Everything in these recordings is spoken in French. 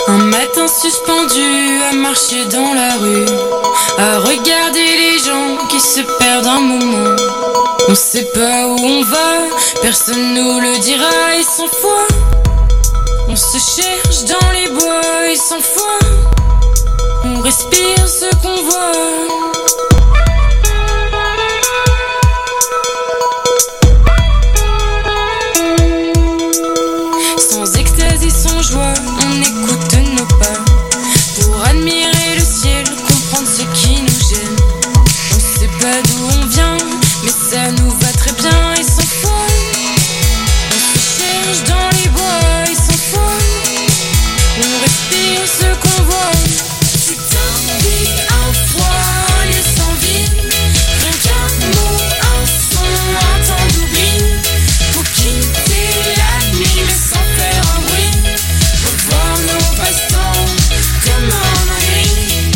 Un matin suspendu à marcher dans la rue, à regarder les gens qui se perdent un moment. On sait pas où on va, personne nous le dira et sans foi. On se cherche dans les bois et sans foi. On respire ce qu'on voit. Sans extase et sans joie, on écoute nos pas pour admirer le ciel, comprendre ce qui nous gêne. On sait pas d'où on vient, mais ça nous va très bien et sans foi. On se cherche dans les bois et sans foi. On respire ce qu'on voit. C'est un vide, un froid, les sans vide. Rien qu'un mot, un son, un temps d'oubli. Pour quitter la nuit, mais sans faire un bruit. Revoir nos passe-temps comme un ennui.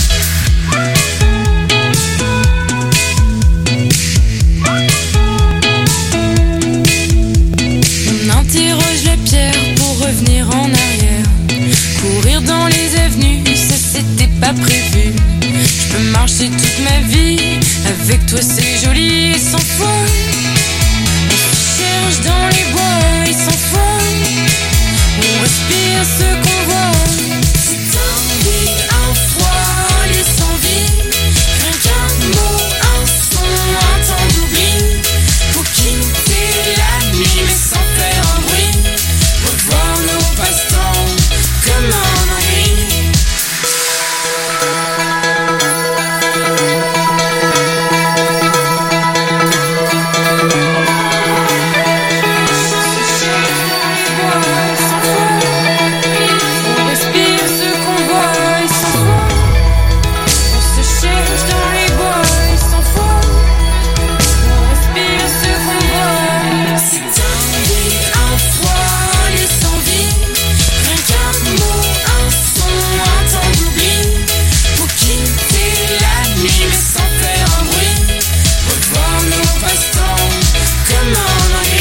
On interroge la pierre pour revenir en arrière. Courir dans les avenues, ça c'était pas prévu. Je peux marcher toute ma vie, avec toi c'est joli et sans foi. On se cherche dans les bois et sans foi. On respire ce qu'on voit. C'est un vide, un froid, les sans vie. Rien qu'un mot, un son, un temps d'oubli. Pour quitter la nuit mais sans faire un bruit. Revoir nos passe-temps comme un ennui. On respire ce qu'on voit et sans foi. On se cherche dans les bois et sans foi. On respire ce qu'on voit. C'est un vide, un froid, les sans vie. Rien qu'un mot, un son, un temps d'oubli. Pour quitter la nuit mais sans faire un bruit. Revoir nos passe-temps comme un ennui.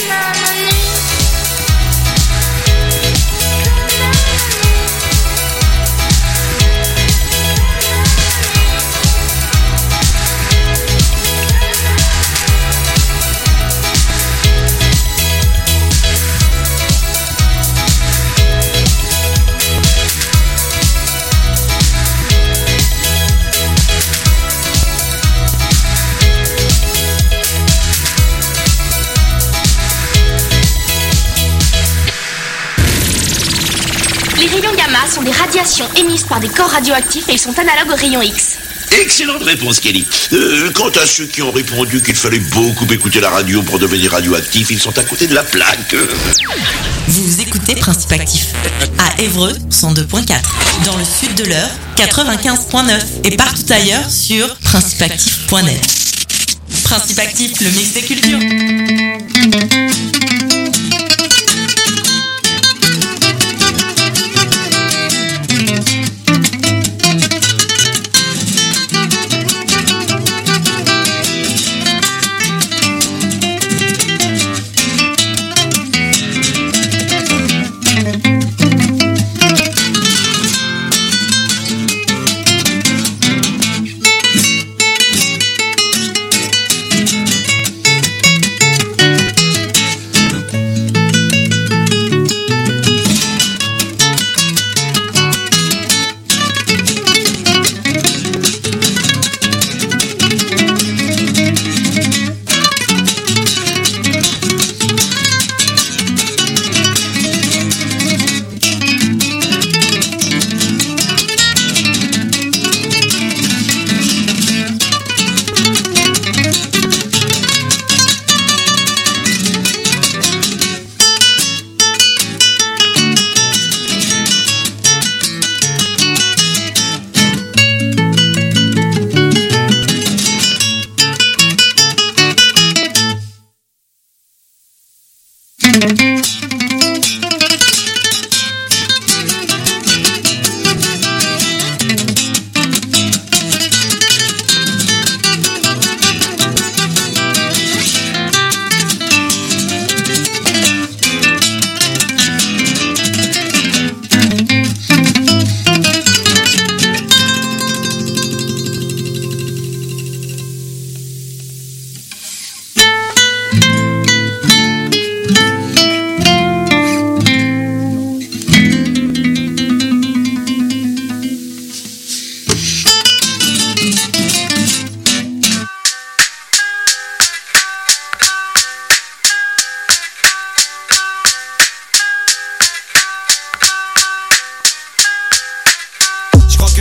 Les rayons gamma sont des radiations émises par des corps radioactifs et ils sont analogues aux rayons X. Excellente réponse, Kelly. Quant à ceux qui ont répondu qu'il fallait beaucoup écouter la radio pour devenir radioactif, ils sont à côté de la plaque. Vous écoutez Principe Actif à Évreux 102.4, dans le sud de l'Eure 95.9 et partout ailleurs sur principeactif.net. Principe Actif, le mix des cultures.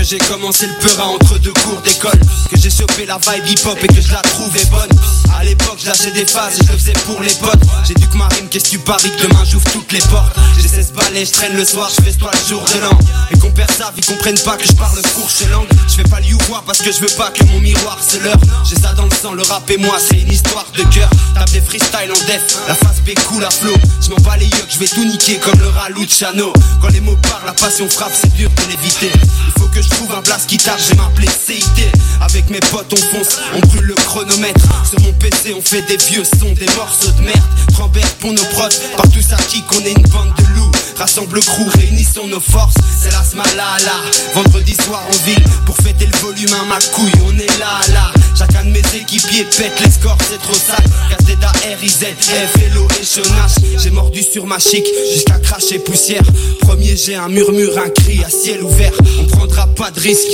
j'ai commencé le peurin entre deux cours d'école, que j'ai chopé la vibe hip-hop et que je la trouvais bonne. À l'époque je lâchais des phases et je le faisais pour les potes. J'ai dû que ma rime, qu'est-ce que tu paries que demain j'ouvre toutes les portes. J'ai 16 balais, je traîne le soir, je fais toi le jour de l'an. Mes compères savent, ils comprennent pas que je parle fourche langue. Je fais pas le youvoir parce que je veux pas que mon miroir se leurre. J'ai ça dans le sang, le rap et moi c'est une histoire de cœur. Tape des freestyle en def, la face B cool à flot. Je m'en bats les yeux, je vais tout niquer comme le rat Luciano. Quand les mots parlent, la passion frappe, c'est dur de l'éviter. Il faut que je trouve un blast qui tape, je vais m'appeler CIT. Avec mes potes on fonce, on brûle le chronomètre. Sur mon PC on fait des vieux sons, des morceaux de merde. Trembert pour nos prods, partout ça kick, on est une bande de loups. Rassemble le crew, réunissons nos forces, c'est la smalala. Vendredi soir en ville, pour fêter le volume à ma couille, on est là. Chacun de mes équipiers pète les scores, c'est trop sale. KZA, RIZ, FLO et Chonache. J'ai mordu sur ma chic, jusqu'à cracher poussière. Premier j'ai un murmure, un cri à ciel ouvert. On prendra pas de risque,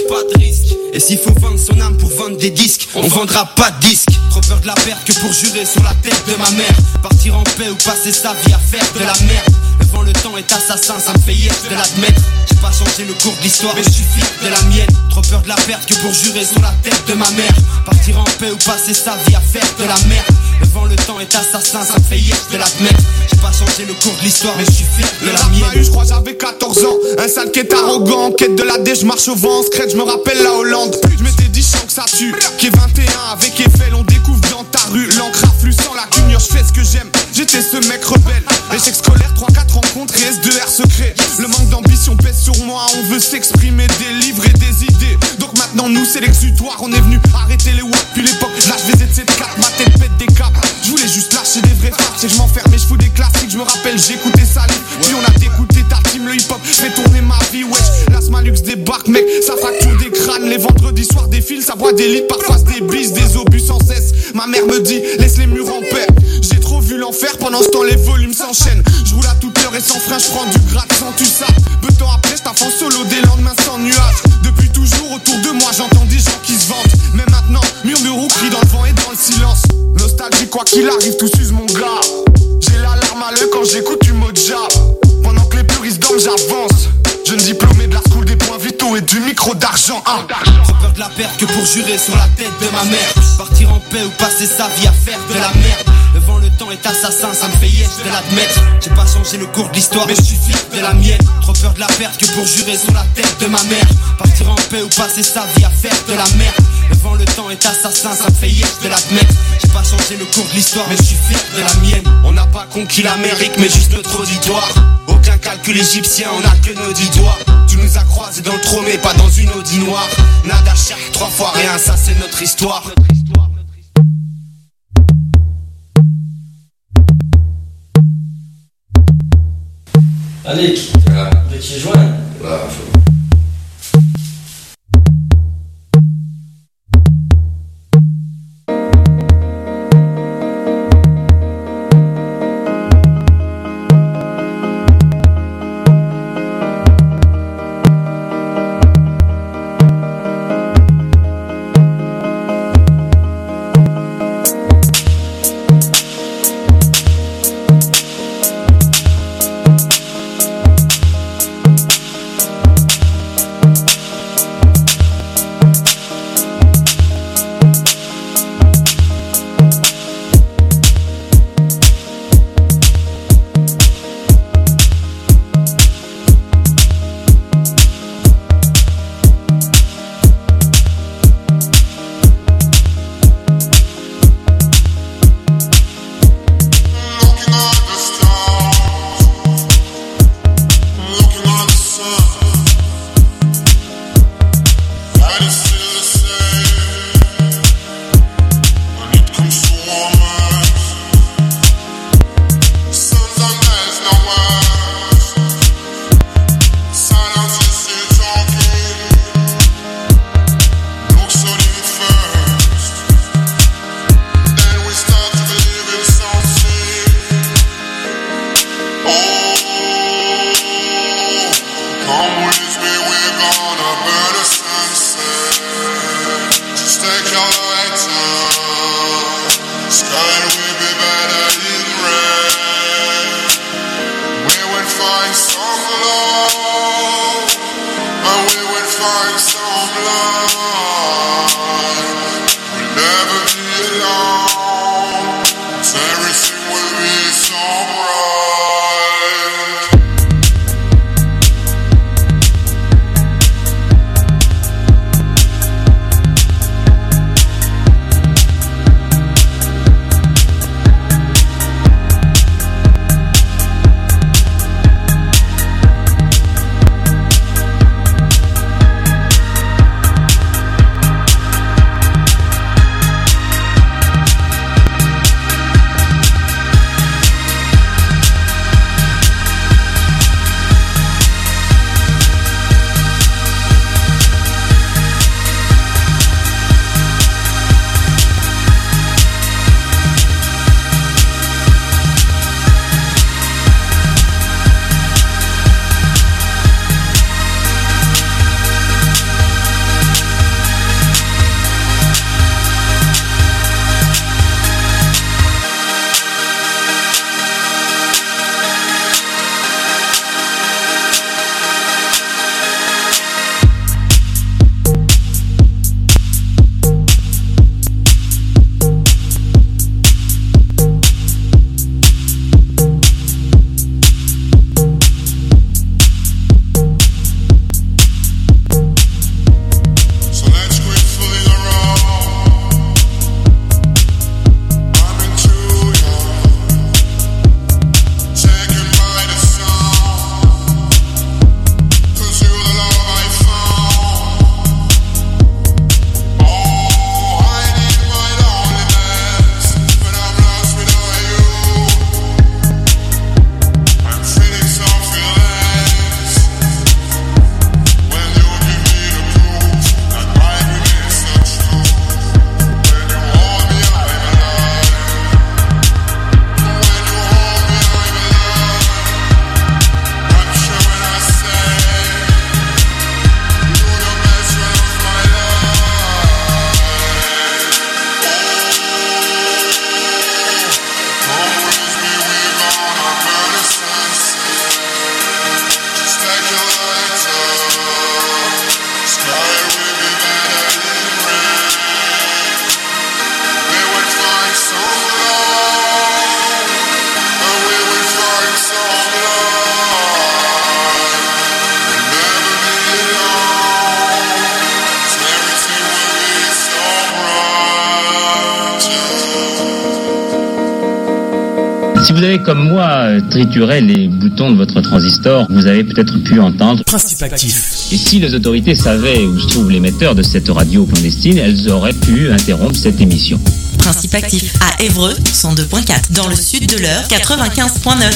Et s'il faut vendre son âme pour vendre des disques, on vendra pas de disques. Trop peur de la perte que pour jurer sur la tête de ma mère. Partir en paix ou passer sa vie à faire de la merde. Devant le temps est assassin, ça me fait hier de l'admettre. J'ai pas changé le cours de l'histoire, mais je suis fier de la mienne. Trop peur de la perte que pour jurer sur la tête de ma mère. Partir en paix ou passer sa vie à faire de la merde. Devant le temps est assassin, ça me fait hier de l'admettre. J'ai pas changé le cours de l'histoire, mais je suis fier de la mienne. Je crois j'avais 14 ans, un sale qui est arrogant. En quête de la D, je marche au vent, secret, je me rappelle la Hollande. Je m'étais dit chant que ça tue, qui est 21 avec Eiffel, on découvre dans ta rue. L'encre afflue sans la cumure, je fais ce que j'aime. J'étais ce mec rebelle, échec scolaire, 3-4 rencontres et S2R secret. Le manque d'ambition pèse sur moi, on veut s'exprimer, délivrer des idées. Donc maintenant nous c'est l'exutoire, on est venu arrêter les WAP. Puis l'époque, là je vais Z4, ma tête pète des caps. Je voulais juste lâcher des vrais facts, et je m'enfermais, je fous des classiques. Je me rappelle, j'écoutais Salif, puis on a dégoûté ta team, le hip-hop fait tourner ma vie, wesh. Las Malux débarque mec, ça fracture des crânes. Les vendredis soirs défilent, ça boit des litres, parfois se déblisse, des obus sans cesse. Ma mère me dit, laisse les murs en paix. J'ai trop vu l'enfer, pendant ce temps les volumes s'enchaînent. Je roule à toute heure et sans frein, je prends du grade sans tu ça. Peu de temps après, je tape en solo des lendemains sans nuages. Depuis toujours autour de moi, j'entends des gens qui se vantent. Mais maintenant, murmure ou crie dans le vent et dans le silence. Nostalgie, quoi qu'il arrive, tout s'use mon gars. J'ai la larme à l'œil quand j'écoute du mot jab. Pendant que les puristes dorment, j'avance. Jeune diplômé de la school des points vitaux et du micro d'argent. Trop peur de la perte que pour jurer sur la tête de ma mère. Partir en paix ou passer sa vie à faire de la merde. Devant le temps est assassin, ça me fait yes de l'admettre. J'ai pas changé le cours de l'histoire, mais je suis fier de la mienne. Trop peur de la perte que pour jurer sur la tête de ma mère. Partir en paix ou passer sa vie à faire de la merde. Devant le temps est assassin, ça me fait yes de l'admettre. J'ai pas changé le cours de l'histoire, mais je suis fier de la mienne. On n'a pas conquis l'Amérique, mais juste notre auditoire. Aucun calcul égyptien, on a que nos 10 doigts. Tu nous as croisés dans le trou, mais pas dans une Audi noire. Nada cher, 3 fois rien, ça c'est notre histoire. Allez, qui joignent. find some Si vous avez, comme moi, trituré les boutons de votre transistor, vous avez peut-être pu entendre Principe actif. Et si les autorités savaient où se trouve l'émetteur de cette radio clandestine, elles auraient pu interrompre cette émission. Principe actif à Évreux 102.4, dans le sud de l'Eure 95.9.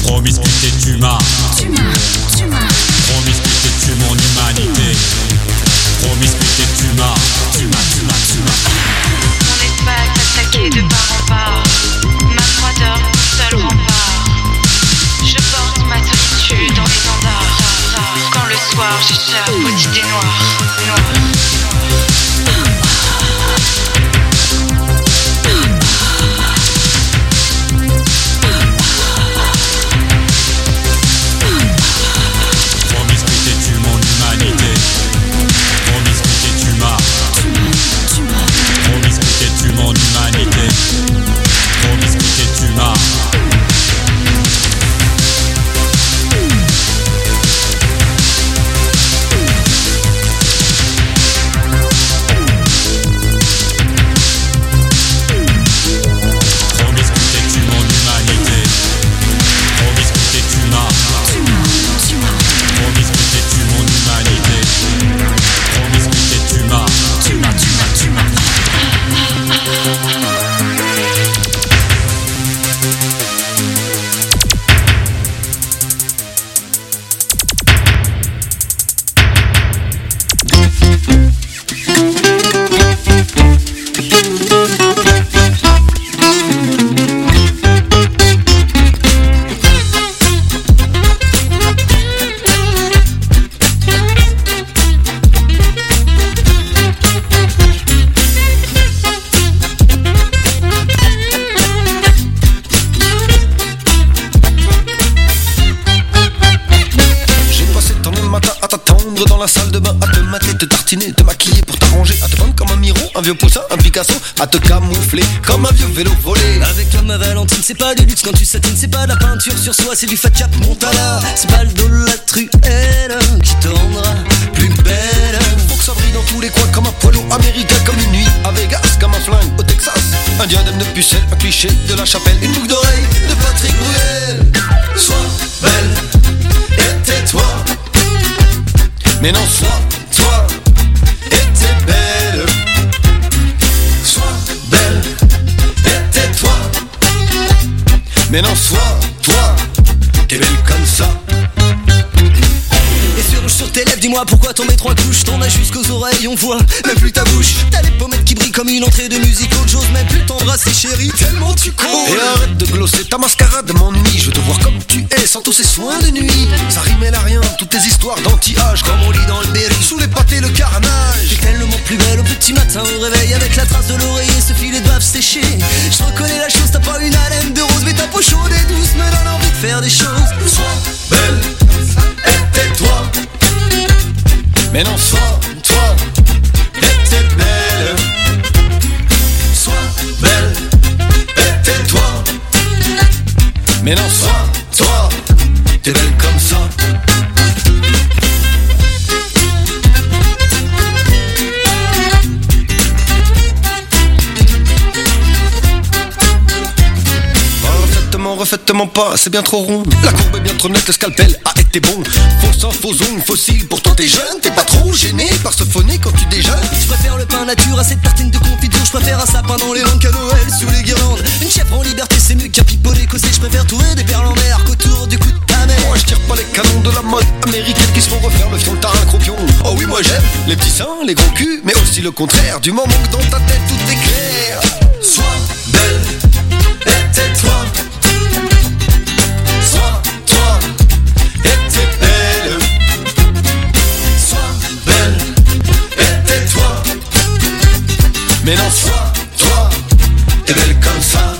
Promiscuité, tu m'as. Promiscuité, tu mon humanité. Promiscuité, tu m'as. Mon espace attaqué de part en part. Ma froideur, mon seul rempart. Je porte ma solitude en étendard. Quand le soir j'échappe aux idées noires. Promiscuité, tu mon humanité. Promiscuité, tu m'as. Promiscuité, tu mon humanité. Promiscuité, tu m'as. Promiscuité, tu mon humanité. Promiscuité, tu m'as. Promiscuité, tu mon humanité. Promiscuité, tu m'as. Dans la salle de bain, à te mater, te tartiner, te maquiller pour t'arranger, à te prendre comme un Miro, un vieux poussin, un Picasso, à te camoufler comme un vieux vélo volé. Avec la ma Valentine, c'est pas du luxe quand tu satines, c'est pas de la peinture sur soi, c'est du Fat Cap Montana. C'est pas le dos de la truelle qui te rendra plus belle. Faut que ça brille dans tous les coins comme un poileau américain, comme une nuit à Vegas, comme un flingue au Texas. Un diadème de pucelle, un cliché de la chapelle, une boucle d'oreille de Patrick Bruel. Sois belle et tais-toi. Mais non, sois toi et t'es belle. Sois belle et tais-toi. Mais non, sois toi, t'es belle comme ça. Les yeux rouges sur tes lèvres, dis-moi pourquoi tomber trois couches. T'en as jusqu'aux oreilles, on voit même plus ta bouche. T'as les pommettes qui brillent comme une entrée de musique. J'ose même plus t'embrasser chérie, tellement tu cours. Et arrête de glosser, ta mascarade m'ennuie. Je veux te voir comme tu es, sans tous ces soins de nuit. Ça rimait à rien, toutes tes histoires d'anti-âge, comme on lit dans le Berry. Sous les pâtés, le carnage. T'es tellement plus belle au petit matin au réveil. Avec la trace de l'oreiller, ce filet de bave séché. Je reconnais la chose, t'as pas une haleine de rose. Mais ta peau chaude et douce me donne envie de faire des choses. Sois belle et tais-toi. Mais non, sois toi et t'es belle. Sois belle et tais-toi. Mais non, sois toi, t'es belle comme ça. Refaitement pas, c'est bien trop rond. La courbe est bien trop nette, le scalpel a été bon. Faux sang, faux ongle, fossile, pourtant t'es jeune. T'es pas trop gêné par ce phoné quand tu déjeunes. Je préfère le pain nature à cette tartine de confiture. Je préfère un sapin dans les langues qu'à Noël sous les guirlandes. Une chèvre en liberté c'est mieux qu'un pipeau écossais. Je préfère trouver des perles en mer qu'autour du cou de ta mère. Moi je tire pas les canons de la mode américaine qui se font refaire le fion de tarin cropion. Oh oui moi j'aime les petits seins, les gros culs, mais aussi le contraire. Du moment que dans ta tête tout est clair. Sois belle et tais-toi. Sois toi et t'es belle. Sois belle et tais-toi. Mais non, sois toi, t'es belle comme ça.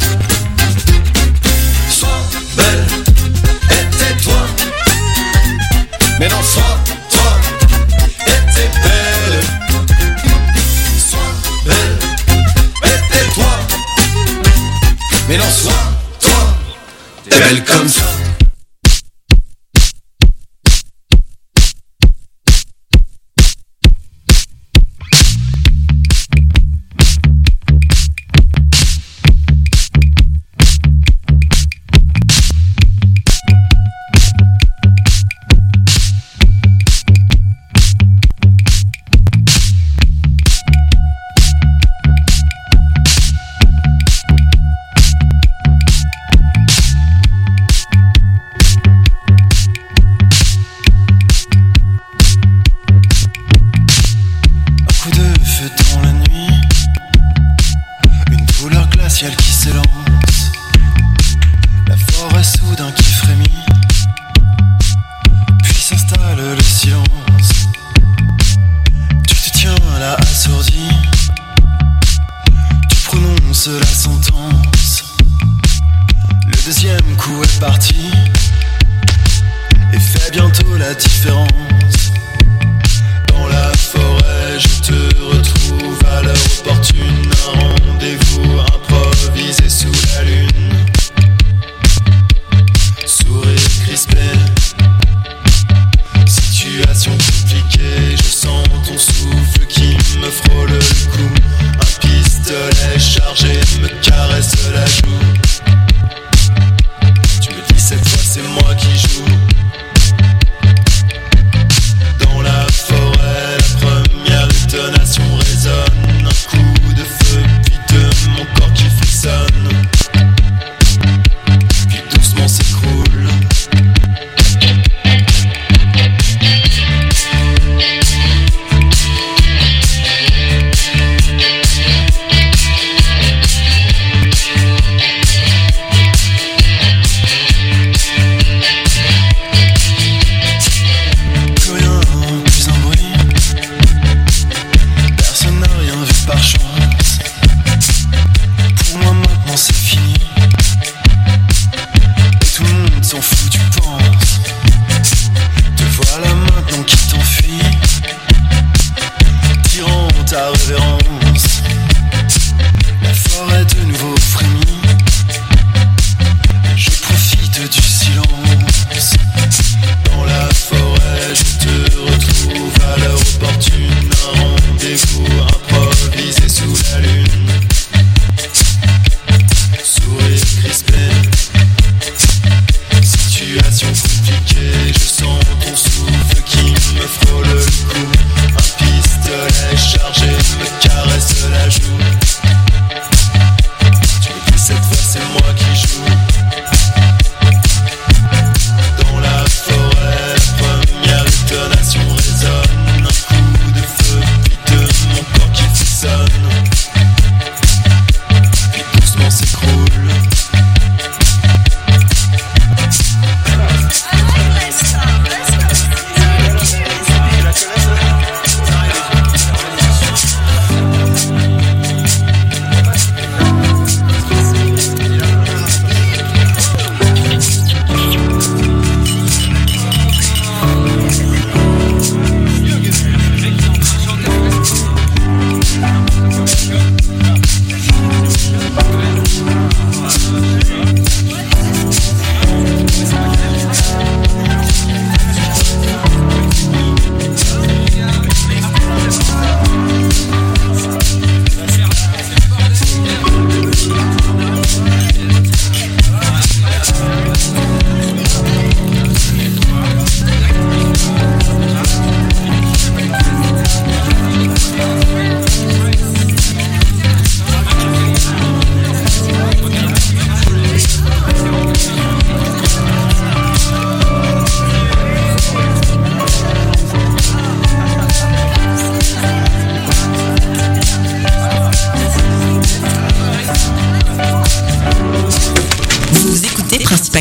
Sois belle et tais-toi. Mais non, sois toi et t'es belle. Sois belle et tais-toi. Mais non, sois toi, t'es belle comme ça.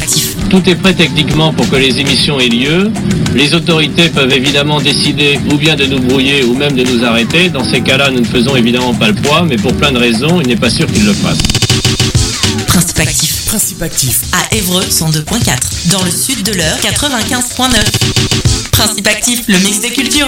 Principactif. Tout est prêt techniquement pour que les émissions aient lieu. Les autorités peuvent évidemment décider ou bien de nous brouiller ou même de nous arrêter. Dans ces cas-là, nous ne faisons évidemment pas le poids, mais pour plein de raisons, il n'est pas sûr qu'ils le fassent. Principactif. Principactif. À Évreux 102.4. Dans le sud de l'Eure 95.9. Principactif, le mix des cultures.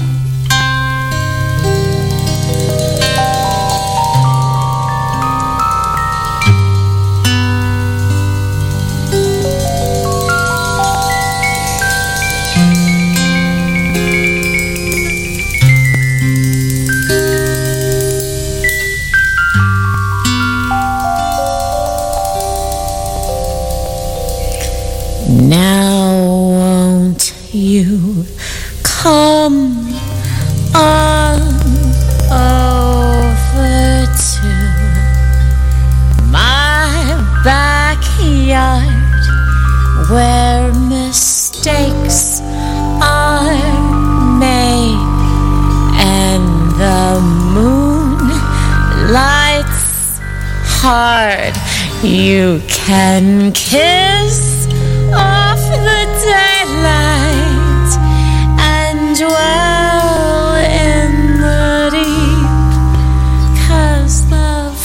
Now won't you come on over to my backyard where mistakes are made and the moon lights hard. You can kiss off the daylight